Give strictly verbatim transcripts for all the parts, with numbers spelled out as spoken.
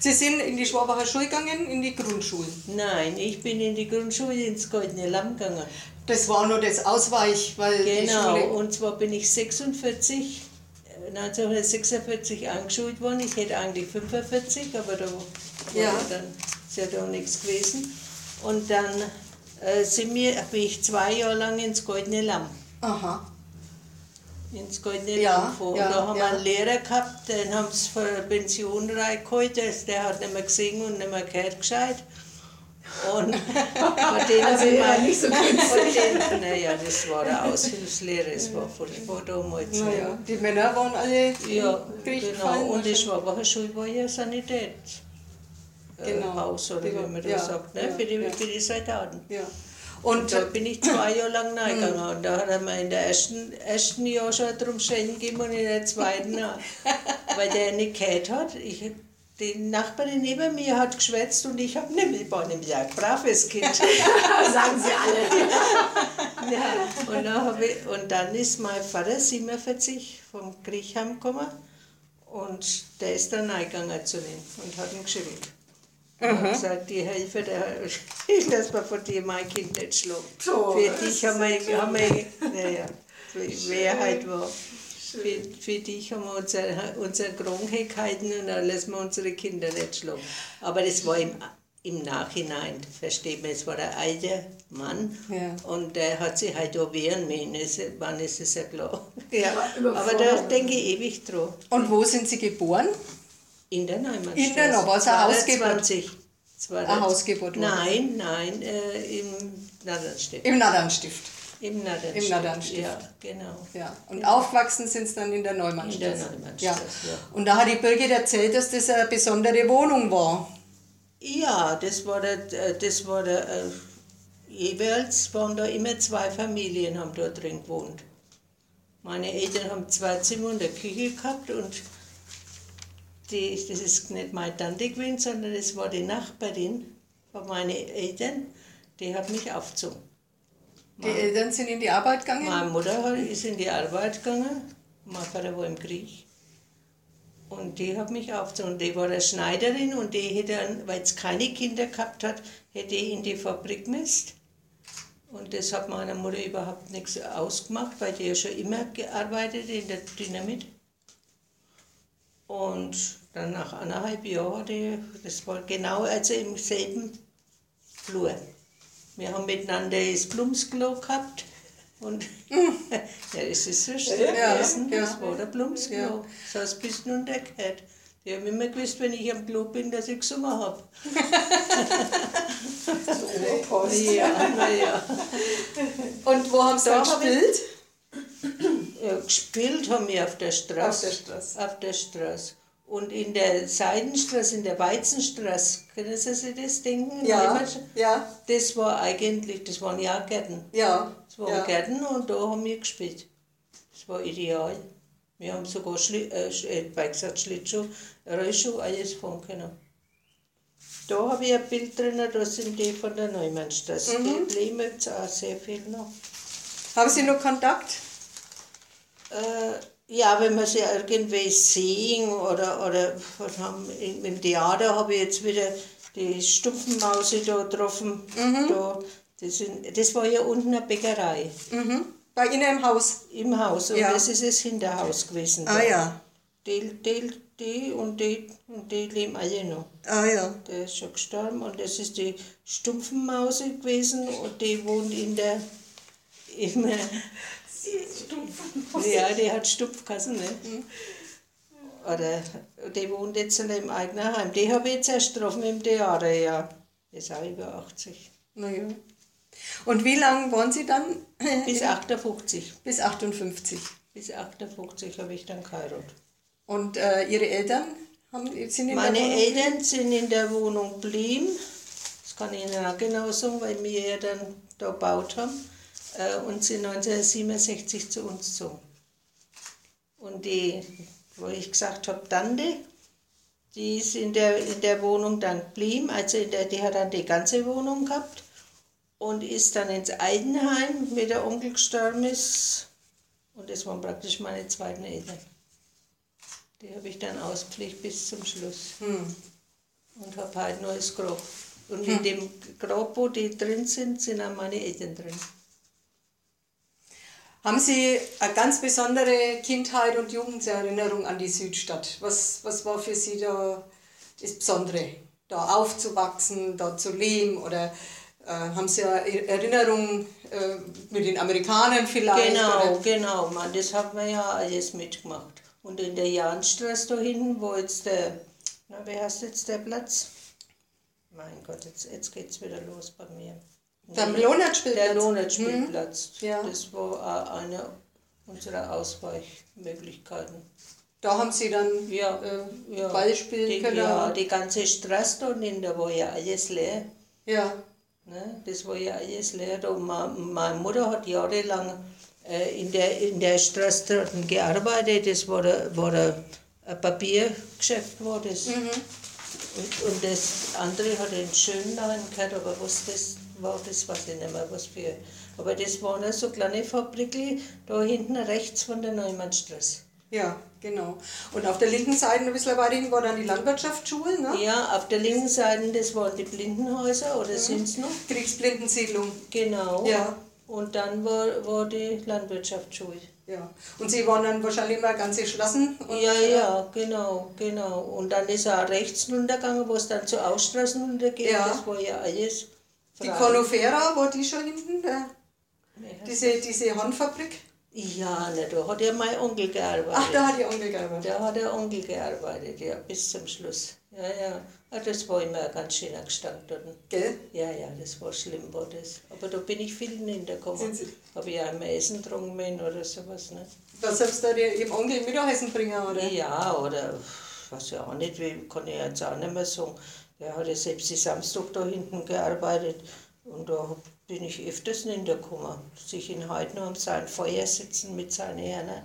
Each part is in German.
Sie sind in die Schwabacher Schule gegangen, in die Grundschule? Nein, ich bin in die Grundschule ins Goldene Lamm gegangen. Das war nur das Ausweich, weil genau, die Schule... und zwar bin ich sechsundvierzig, neunzehnhundertsechsundvierzig eingeschult worden. Ich hätte eigentlich fünfundvierzig, aber da war ja. dann ist ja da nichts gewesen. Und dann äh, sind wir, bin ich zwei Jahre lang ins Goldene Lamm. Aha. Ins Goldene ja, Lamm gefahren. Ja, und da haben ja. wir einen Lehrer gehabt, den haben sie von der Pension reingeholt, der hat nicht mehr gesehen und nicht mehr gehört gescheit. Und von denen also ja nicht so gut. Naja, das war der Aushilfslehrer, das war furchtbar damals. Naja, die Männer waren alle ja, genau. Und die Schwabacher Schule war ja Sanität. Genau. Haus, oder die, wie man das ja, sagt, ne? ja, für, die, ja. für die Soldaten. Ja. Und, und da bin ich zwei Jahre lang reingegangen. Und da hat er mir in der ersten, ersten Jahr schon drum Schein gegeben und in der zweiten auch. Weil der nicht gehört hat. Ich, die Nachbarin neben mir hat geschwätzt und ich habe nämlich, ich war nämlich ein braves Kind. Sagen sie alle. ja, und, dann ich, und dann ist mein Vater siebenundvierzig vom Krieg heimgekommen und der ist dann reingegangen zu ihm und hat ihn geschrieben. Und hat gesagt, die Helfer, der, ich lasse mir von dir mein Kind nicht schlagen. So, für dich haben wir, haben wir naja, wer halt war. Für, für dich haben wir unsere, unsere Krankheiten und dann lassen wir unsere Kinder nicht schlagen. Aber das war im, im Nachhinein, versteht man, es war ein alter Mann ja. und der hat sich halt auch wehren müssen, wann ist es ja klar. Ja. Aber da denke ich ewig dran. Und wo sind Sie geboren? In der Neumannstraße. In der Neumannstraße, war es ein Hausgeburt? zwanzig. Ein Hausgeburt? Nein, nein, äh, im Naddernstift. Im Naddernstift. Im Naddernstift. Im Naddernstift. Ja, genau. Ja. Und genau. aufgewachsen sind Sie dann in der Neumannstraße. In der Neumannstraße, ja. ja. Und da hat die Birgit erzählt, dass das eine besondere Wohnung war. Ja, das war der, das war der äh, jeweils waren da immer zwei Familien, haben da drin gewohnt. Meine Eltern haben zwei Zimmer und eine Küche gehabt und die, das ist nicht meine Tante gewesen, sondern das war die Nachbarin von meinen Eltern, die hat mich aufgezogen. Die meine, Eltern sind in die Arbeit gegangen? Meine Mutter ist in die Arbeit gegangen, mein Vater war im Krieg. Und die hat mich aufgezogen. Und die war eine Schneiderin und die hätte, weil es keine Kinder gehabt hat, hätte ich in die Fabrik gemusst. Und das hat meiner Mutter überhaupt nichts ausgemacht, weil die ja schon immer gearbeitet in der Dynamit. Und dann nach anderthalb Jahren hatte ich, das war genau also im selben Flur. Wir haben miteinander das Blumsklo gehabt und ja, das ist so schön ja, gewesen, ja. das war der Blumsklo. Ja. Das heißt, bis nun der gehört. Die haben immer gewusst, wenn ich am Klo bin, dass ich gesungen habe. So Oberpost. Ja, naja. Und wo haben Sie da gespielt? Ja, gespielt haben wir auf der Straße. Auf der Straße. Auf der Straße. Und in der Seidenstraße, in der Weizenstraße, können Sie sich das denken? Ja, ja. Das war eigentlich, das waren ja Gärten. Ja. Das waren ja. Gärten und da haben wir gespielt. Das war ideal. Wir haben sogar Schli äh, äh, gesagt, Schlittschuh, Rollschuh, alles fahren können. Da habe ich ein Bild drin, da sind die von der Neumannstraße. Mhm. Die leben jetzt auch sehr viel noch. Haben Sie noch Kontakt? Äh, ja, wenn wir sie irgendwie sehen oder, oder haben, im Theater habe ich jetzt wieder die Stumpfenmause da getroffen. Mhm. Da, das, sind, das war ja unten eine Bäckerei. Mhm. Bei Ihnen im Haus? Im Haus, und ja. das ist das Hinterhaus gewesen. Ah da. ja. Die, die, die und die und die leben alle noch. Ah ja. Der ist schon gestorben und das ist die Stumpfenmause gewesen und die wohnt in der... Im, ja, die hat Stupfkassen, ne? Mhm. Oder die wohnt jetzt in einem eigenen Heim. Die habe ich jetzt erst getroffen im Theater, ja. Die ist auch über achtzig. Na ja. Und wie lange waren Sie dann? Bis achtundfünfzig. Bis achtundfünfzig. Bis achtundfünfzig habe ich dann geheiratet. Und äh, Ihre Eltern haben, sind in Meine der Wohnung Eltern geblieben? sind in der Wohnung geblieben. Das kann ich Ihnen auch genau sagen, weil wir ja dann da gebaut haben. Und sind neunzehnhundertsiebenundsechzig zu uns gezogen. Und die, wo ich gesagt habe, Tante, die ist in der, in der Wohnung dann geblieben, also in der, die hat dann die ganze Wohnung gehabt und ist dann ins Altenheim, wie der Onkel gestorben ist. Und das waren praktisch meine zweiten Eltern. Die habe ich dann ausgepflegt bis zum Schluss. Hm. und habe halt nur das Grab. Und in dem Grab, wo die drin sind, sind auch meine Eltern drin. Haben Sie eine ganz besondere Kindheit und Jugenderinnerung an die Südstadt? Was, was war für Sie da das Besondere? Da aufzuwachsen, da zu leben? Oder äh, haben Sie eine Erinnerung äh, mit den Amerikanern vielleicht? Genau, oder? genau, man, das haben wir ja alles mitgemacht. Und in der Jahnstraße da hinten, wo jetzt der, na, wie heißt jetzt der Platz? Mein Gott, jetzt, jetzt geht's wieder los bei mir. Der Lohnertspielplatz? Der Lohnertspielplatz. Hm, ja. Das war auch eine unserer Ausweichmöglichkeiten. Da haben Sie dann Ja, äh, ja. Ball spielen Die, können? ja, die ganze Straße da hinten, da war ja alles leer. Ja. Ne? Das war ja alles leer. Da meine Mutter hat jahrelang äh, in, der, in der Straße dort gearbeitet. Das war, der, war der, ein Papiergeschäft. War das. Mhm. Und, und das andere hat einen schönen Namen gehabt, aber was das war, das weiß ich nicht mehr, was für. Aber das waren auch so kleine Fabriken, da hinten rechts von der Neumannstraße. Ja, genau. Und auf der linken Seite ein bisschen weiter hinten war dann die Landwirtschaftsschule, ne? Ja, auf der linken Seite, das waren die Blindenhäuser, oder mhm. sind es noch? Kriegsblindensiedlung. Genau. Ja. Und dann war, war die Landwirtschaftsschule. Ja. Und Sie waren dann wahrscheinlich immer ganze Straßen? Und, ja, ja, genau, genau. Und dann ist auch rechts runtergegangen, wo es dann zur Ausstraßen runtergeht. Ja. Das war ja alles frei. Die Conifera, war die schon hinten? Der, diese, diese Handfabrik? Ja, ne, da hat ja mein Onkel gearbeitet. Ach, da hat Ihr Onkel gearbeitet? Da hat der Onkel gearbeitet, ja, bis zum Schluss. Ja, ja. Ah, das war immer ein ganz schöner Gestank dort. Gell? Ja, ja, das war schlimm, war das. Aber da bin ich viel hintergekommen. Habe ich auch immer Essen getrunken oder sowas, ne? Was selbst da Ihrem Onkel Mittagessen bringen, oder? Ja, oder, weiß ich auch nicht, wie kann ich jetzt auch nicht mehr sagen. Der hat ja selbst die Samstag da hinten gearbeitet. Und da bin ich öfters hintergekommen. Sich in Heiden um sein Feuer sitzen mit seinen Herren.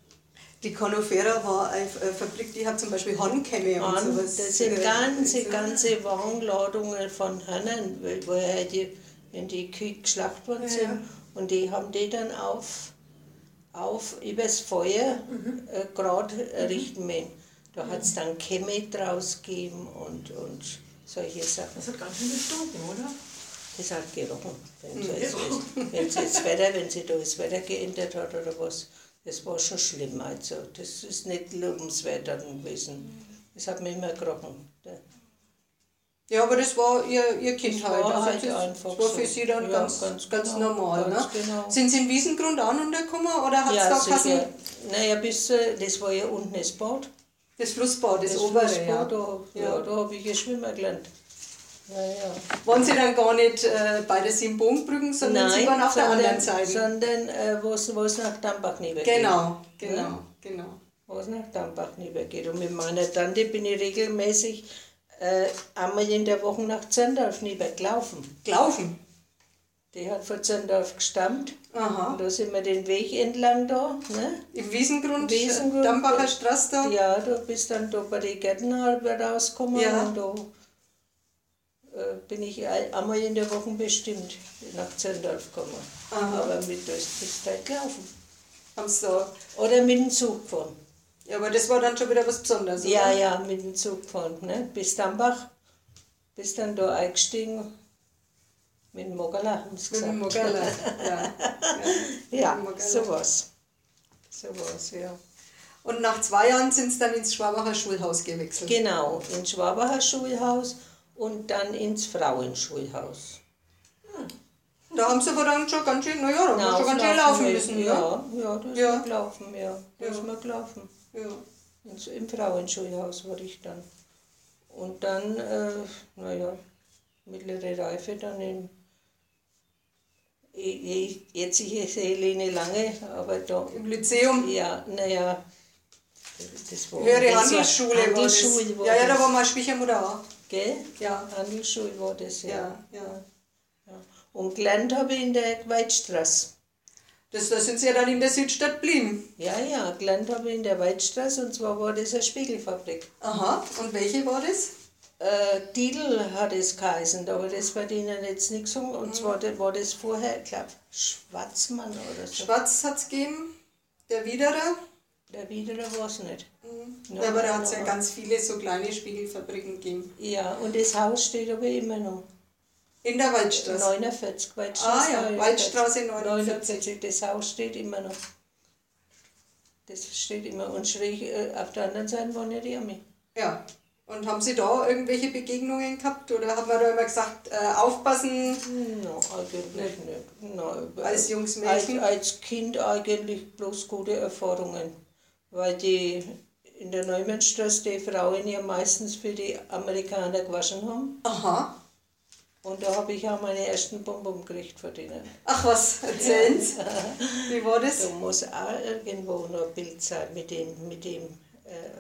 Die Conifera war eine Fabrik, die hat zum Beispiel Hornkämme und An, sowas. Das sind ganze, ganze Wagenladungen von Hörnern, wo ja die, wenn die Kühe geschlachtet worden sind. Ja. Und die haben die dann auf, auf übers Feuer mhm. äh, gerade mhm. richten müssen. Da mhm. hat es dann Kämme draus gegeben und, und solche Sachen. Das hat ganz schön gestunken, oder? Das hat gerochen, wenn sie jetzt, wenn sie das Wetter, wenn sie da das Wetter geändert hat oder was. Das war schon schlimm, also das ist nicht lobenswert dann gewesen. Das hat mir immer gerochen. Ja, aber das war ihr, ihr Kindheit. Das war, also halt das, einfach das war für so. Sie dann Ja, ganz, ganz, ganz genau, normal. ganz ne? genau. Sind Sie in Wiesengrund auch runtergekommen oder hat es ja, da sicher. Kassen? Naja, bis, das war ja unten das Bad. Das Flussbad, das, das obere, Flussbad, ja. Da, ja. ja, da habe ich ja schwimmen gelernt. Ja, ja. Waren Sie dann gar nicht äh, bei der Simbonbrücken, sondern Nein, Sie waren auf sondern, der anderen Seite? sondern äh, wo es nach Dambach rübergeht. Genau, genau, ja? genau. Wo es nach Dambach rübergeht. Und mit meiner Tante bin ich regelmäßig äh, einmal in der Woche nach Zöndorf rübergelaufen. Gelaufen? Die hat von Zöndorf gestammt. Aha. Und da sind wir den Weg entlang da. Ne? Im Wiesengrund, Wiesengrund Dambacher Straße da? Ja, da bist dann da bei den Gärten rausgekommen. Ja. Und da äh, bin ich einmal in der Woche bestimmt nach Zöndorf gekommen. Aha. Aber mit das bist du halt gelaufen. Haben's da? Oder mit dem Zug gefahren. Ja, aber das war dann schon wieder was Besonderes, oder? Ja, ja, mit dem Zug gefahren. Ne? Bis Dambach, bis dann da eingestiegen. Mit dem Mogala haben sie gesagt. Mit dem Mogala, ja. Ja, ja sowas. Sowas, ja. Und nach zwei Jahren sind sie dann ins Schwabacher Schulhaus gewechselt? Genau, ins Schwabacher Schulhaus und dann ins Frauenschulhaus. Da haben sie aber dann schon ganz schön, naja, da haben wir schon ganz schön laufen müssen, ja? Ja, ja, da ist ja. man gelaufen, ja. Da ja. ist man gelaufen. Ja. Im Frauenschulhaus war ich dann. Und dann, äh, naja, mittlere Reife dann in, ich, jetzt ich sehe nicht lange, aber da. Im Lyzeum? Ja, naja. Das war, Höhere das Handelsschule war, war Handelsschule das. War ja, ja, das. da war meine Schwiegermutter auch. Gell? Ja. Handelsschule war das, ja. Ja, ja. ja. Und gelernt habe ich in der Weidstraße. Das, da sind Sie ja dann in der Südstadt geblieben. Ja, ja, gelernt habe ich in der Weidstraße und zwar war das eine Spiegelfabrik. Aha, und welche war das? Äh, Titel hat es geheißen, aber das wird Ihnen jetzt nicht sagen. Und mhm. zwar war das vorher, ich glaube, Schwarzmann oder so. Schwarz hat es gegeben, der Widerer. Der Widerer war es nicht. Mhm. Ja, aber da hat es ja ganz viele so kleine Spiegelfabriken gegeben. Ja, und das Haus steht aber immer noch. In der Waldstraße? neunundvierzig, Waldstraße. Ah ja, Waldstraße neunundvierzig. neunundvierzig. Das Haus steht immer noch. Das steht immer. Und schräg äh, auf der anderen Seite wohnen ja die Ami. Ja. Und haben Sie da irgendwelche Begegnungen gehabt? Oder haben wir da immer gesagt, äh, aufpassen? No, eigentlich nicht. No, als junges Mädchen? Als, als Kind eigentlich bloß gute Erfahrungen. Weil die in der Neumannstraße die Frauen ja meistens für die Amerikaner gewaschen haben. Aha. Und da habe ich auch meine ersten Bonbon gekriegt von denen. Ach was, erzählen Sie. Wie war das? Da muss auch irgendwo noch ein Bild sein mit dem, mit dem äh,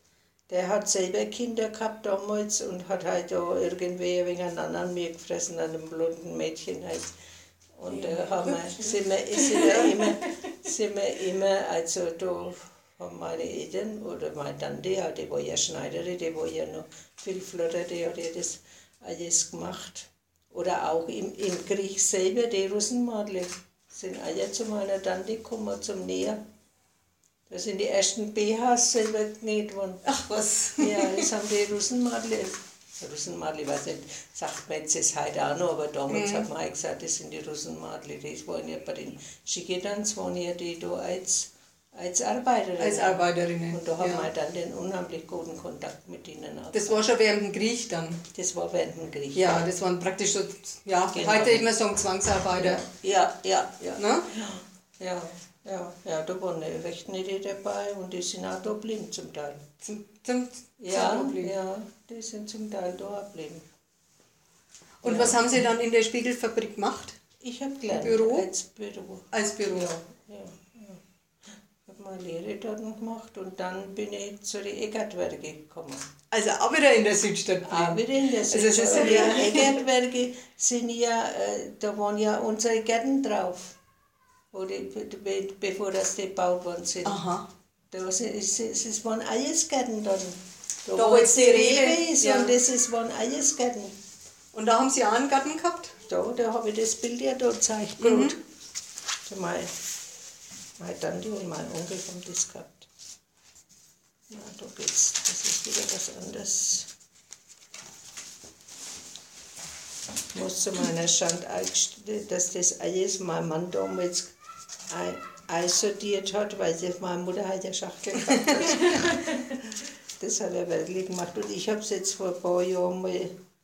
der hat selber Kinder gehabt damals und hat halt da irgendwie wegen einem anderen Meer gefressen, einem blonden Mädchen halt. Und da äh, haben wir, sind, wir, sind, wir immer, sind wir immer, also da haben meine Eltern oder meine Tante, ja, die war ja Schneiderin, die war ja noch viel flotter, die hat ja das alles gemacht. Oder auch im, im Krieg selber, die Russenmadler sind alle zu meiner Tante gekommen zum Näher. Da sind die ersten B Hs selber genäht worden. Ach was. Ja, das haben die Russenmadler. Russenmadler, ich weiß nicht, sagt man jetzt das heute auch noch, aber damals mhm. hat man gesagt, das sind die Russenmadler. Das waren ja bei den Schickedanz, waren ja die da als, als Arbeiterinnen. Als Arbeiterinnen. Und da haben ja. wir dann den unheimlich guten Kontakt mit ihnen auch. Das war schon während dem Krieg dann? Das war während dem Krieg. Ja, das waren praktisch so, ja, genau. Heute immer sagen Zwangsarbeiter. Ja, ja, ja. Ne? Ja, ja. Ja, ja, da waren recht nette dabei und die sind auch da geblieben zum Teil. Zum, zum, ja, zum ja, die sind zum Teil da geblieben. Und ja. Was haben Sie dann in der Spiegelfabrik gemacht? Ich habe gelernt. Büro? Als Büro. Als Büro? Ja, ja, ja. Ich habe meine Lehre dort gemacht und dann bin ich zu den Eckartwerke gekommen. Also auch wieder in der Südstadt? Auch wieder in der Südstadt. Also die Eckartwerke sind ja, äh, da waren ja unsere Gärten drauf. Oder bevor das die gebaut worden sind. Aha. Da es, es waren Eisgärten dann. Da, da wo jetzt die Rewe ist ja. Und das ist, waren Eisgärten. Und da haben Sie auch einen Garten gehabt? Da, da habe ich das Bild ja da gezeigt. Mhm. So meine, meine Tante und mein Onkel haben das gehabt. Ja, da geht's. Das ist wieder was anderes. Ich muss zu meiner Schande eingestehen, dass das alles mein Mann damals einsortiert hat, weil das meine Mutter halt eine Schachtel gehabt hat. Das hat er wirklich gemacht. Und ich habe es jetzt vor ein paar Jahren mal.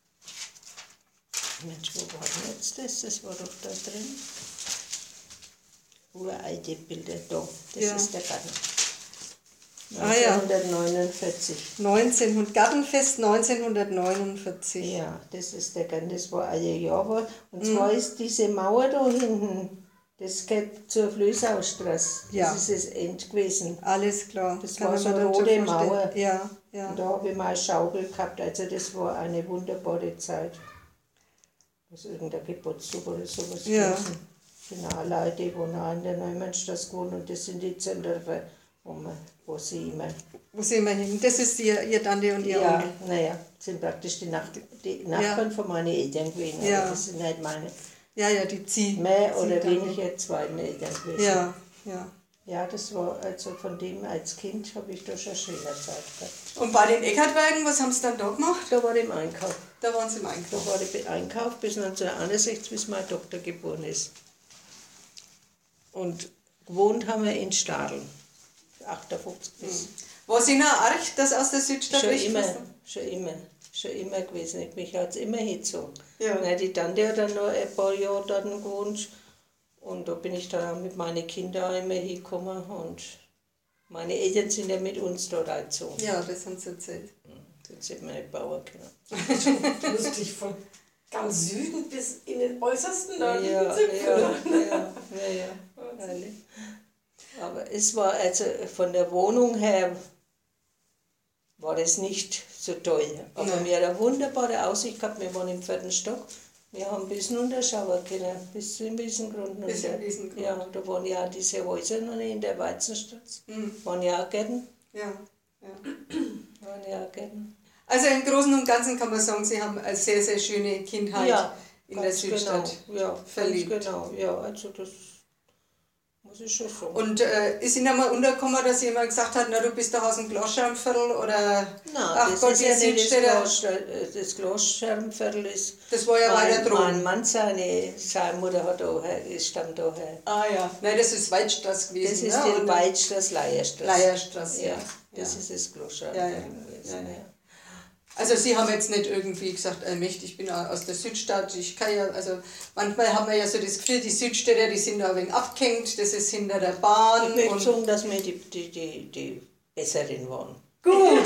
Mensch, wo war denn jetzt das? Das war doch da drin. Uralte Bilder, da. Das ja. ist der Garten. neunzehnhundertneunundvierzig. neunzehnhundert, Gartenfest neunzehnhundertneunundvierzig. Ja, das ist der Garten, das war ein Jahr. Und zwar mhm. ist diese Mauer da hinten, das geht zur Flößaustraße. Ja. Das ist das End gewesen. Alles klar. Das Kann war so eine rote Mauer. Ja, ja. Und da habe ich mal eine Schaukel gehabt. Also das war eine wunderbare Zeit. Das ist irgendein Geburtstag oder sowas ja. gewesen. Genau, Leute, die wohnen auch in der Neumannstraße wohnen und das sind die Zentren, wo, man, wo sie immer... Wo sie immer hin? Das ist ihr, ihr Tante und ihr ja, Onkel? Ja, naja, sind praktisch die, Nach die Nachbarn ja. von meinen Eltern gewesen. Ja. Aber das sind halt meine... Ja, ja, die ziehen. Mehr oder weniger zweiten Eltern gewesen. Ja, ja. Ja, das war, also von dem als Kind habe ich da schon eine schöne Zeit gehabt. Und bei den Eckartwerken, was haben Sie dann da gemacht? Da war ich im Einkauf. Da waren Sie im Einkauf? Da war ich im Einkauf bis neunzehnhunderteinundsechzig, bis meine Tochter geboren ist. Und gewohnt haben wir in Stadeln. achtundfünfzig bis. Hm. War es Ihnen auch arg, dass aus der Südstadt schon immer, schon immer, schon immer gewesen. Mich hat es immer hingezogen. Ja. Na, die Tante hat dann noch ein paar Jahre dort gewohnt. Und da bin ich dann auch mit meinen Kindern immer hingekommen. Und meine Eltern sind ja mit uns dort eingezogen. Ja, das haben Sie erzählt. Jetzt sind wir nicht Bauern können. Lustig, von ganz Süden bis in den äußersten Norden. Ja, ja, ja, ja, ja, ja. Aber es war also von der Wohnung her war das nicht so toll. Aber Nein. wir hatten eine wunderbare Aussicht gehabt. Wir waren im vierten Stock. Wir haben ein bisschen unterschauen können, bis zum Wiesengrund. Bis zum Wiesengrund. Ja, da waren ja diese Häuser noch nicht in der Weizenstraße. Mhm. Waren ja auch Gärten. Ja, ja. Waren ja auch Gärten. Also im Großen und Ganzen kann man sagen, Sie haben eine sehr, sehr schöne Kindheit ja, in der Südstadt genau. Ja, verlebt. Ganz genau, ja, also das muss ich schon sagen. Und äh, ist Ihnen einmal untergekommen, dass jemand gesagt hat, na du bist doch aus dem Glasschermviertel oder Nein, ach das Gott, ist die ja nicht das, Südstädter. Glas, das Glasscherbenviertel ist. Das war ja weiter mein, drum. mein Mann, seine, seine Mutter hat daher, ist stammt daher. Ah ja, nein, das ist Weidstraße gewesen. Das ist ne? die Und- Weidstraße, Leierstraße. Leierstraße, ja. ja. Das Ja. ist das Glasscherben Ja, ja. gewesen. Ja, ja. Also Sie haben jetzt nicht irgendwie gesagt, allmächtig, ich bin aus der Südstadt, ich kann ja, also manchmal haben wir ja so das Gefühl, die Südstädter, die sind da ein wenig abgehängt, das ist hinter der Bahn. Ich möchte und sagen, dass wir die, die, die, die Besseren waren. gut,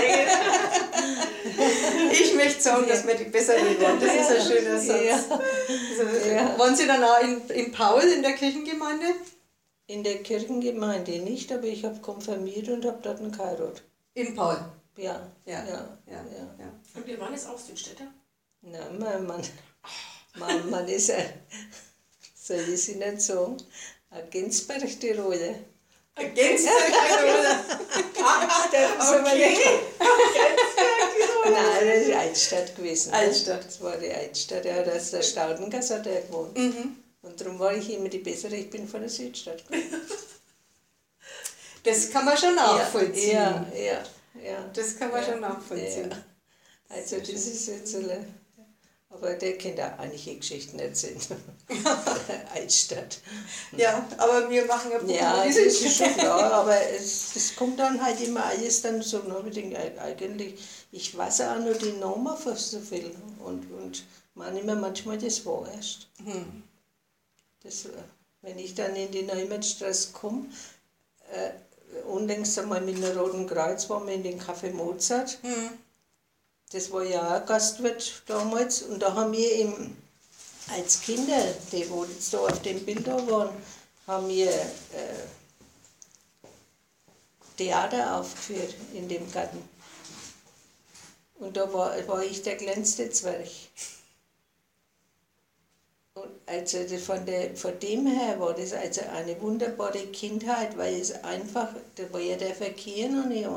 ich möchte sagen, dass wir die Besseren waren, das ist ein schöner Satz. Ja. Also, Ja. Waren Sie dann auch in, in Paul in der Kirchengemeinde? In der Kirchengemeinde nicht, aber ich habe konfirmiert und habe dort einen geheiratet. In Paul. Ja, Ja, ja, ja, ja. ja. Und wir waren jetzt auch Südstädter? Nein, mein Mann, mein Mann ist ein, soll ich sie nicht sagen, ein Gensberg-Tiroler. Gänsetirol. Okay. Nein, das ist Altstadt gewesen. ne? Altstadt. Das war die Altstadt. Er hat aus der Staudengasse hat er gewohnt. Mhm. Und darum war ich immer die Bessere, ich bin von der Südstadt gekommen. Das kann man schon nachvollziehen. Ja, ja, ja. Das kann man ja, schon nachvollziehen. Ja. Also das ist jetzt so, eine- aber der kann da einige Geschichten erzählen. Altstadt. Ja, aber wir machen ja Buch Ja, über das die ist schon Südstadt. klar, aber es, es kommt dann halt immer alles dann so, ne, ich denke, eigentlich, ich weiß auch nur die Namen von so viel und, und manchmal, manchmal das war erst. Hm. Das, wenn ich dann in die Neumannsstraße komme, äh, unlängst einmal mit dem Roten Kreuz waren wir in den Café Mozart. Hm. Das war ja auch Gastwirt damals und da haben wir eben als Kinder, die wo jetzt da auf dem Bild da waren, haben wir äh, Theater aufgeführt in dem Garten. Und da war, war ich der kleinste Zwerg. Und also das von, der, von dem her war das also eine wunderbare Kindheit, weil es einfach, da war ja der Verkehr noch nicht